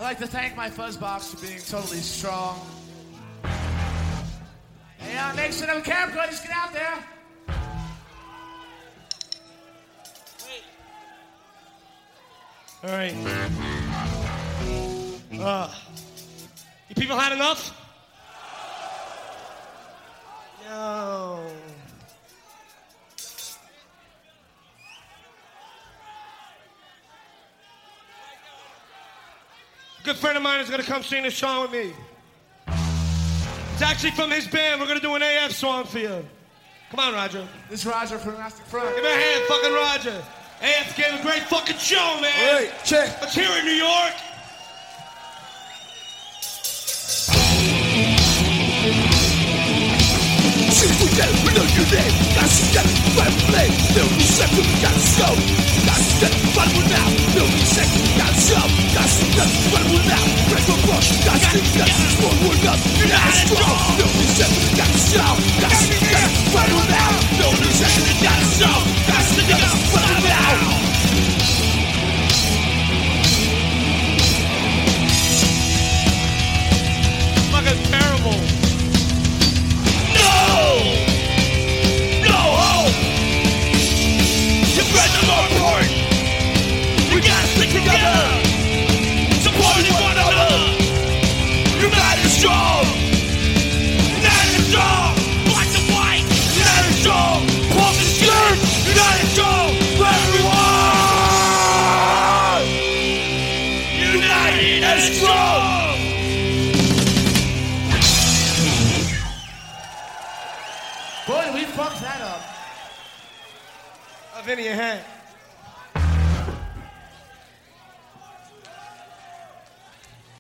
I'd like to thank my Fuzzbox for being totally strong. Hey, Nation of Camp, go, just get out there. All right. You people had enough? No. A good friend of mine is gonna come sing this song with me. It's actually from his band. We're gonna do an AF song for you. Come on, Roger. This is Roger from Elastic Front. Give me a hand, fucking Roger. AF gave a great fucking show, man. All right, check. Let's hear it, New York. We know your name, got to get it, right play. No reception, we got to show. Got to get it, right one now. No reception, we got to show. Got to get it, right one now. Break one more, got to get it, strong one up. You're not strong. No reception, we got to show. Got to get it, right one now. No reception, we got to show. Got to get it, right one now. Fucking terrible. We gotta stick together, supporting one another. United strong, united strong, black and white. United strong, pump and skirt. United strong, for everyone. United and strong. Boy, we fucked that up. Vinny, your hand.